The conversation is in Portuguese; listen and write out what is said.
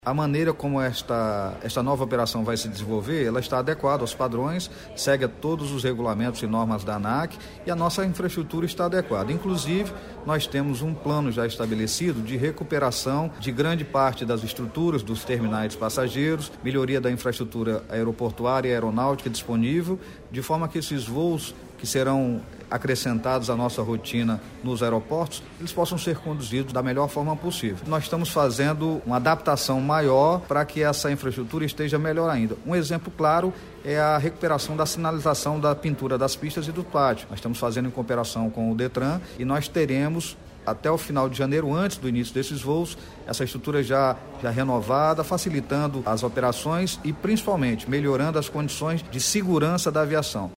A maneira como esta nova operação vai se desenvolver, ela está adequada aos padrões, segue a todos os regulamentos e normas da ANAC e a nossa infraestrutura está adequada. Inclusive, nós temos um plano já estabelecido de recuperação de grande parte das estruturas dos terminais passageiros, melhoria da infraestrutura aeroportuária e aeronáutica disponível, de forma que esses voos que serão acrescentados à nossa rotina nos aeroportos, eles possam ser conduzidos da melhor forma possível. Nós estamos fazendo uma adaptação maior para que essa infraestrutura esteja melhor ainda. Um exemplo claro é a recuperação da sinalização da pintura das pistas e do pátio. Nós estamos fazendo em cooperação com o Detran e nós teremos até o final de janeiro, antes do início desses voos, essa estrutura já renovada, facilitando as operações e principalmente melhorando as condições de segurança da aviação.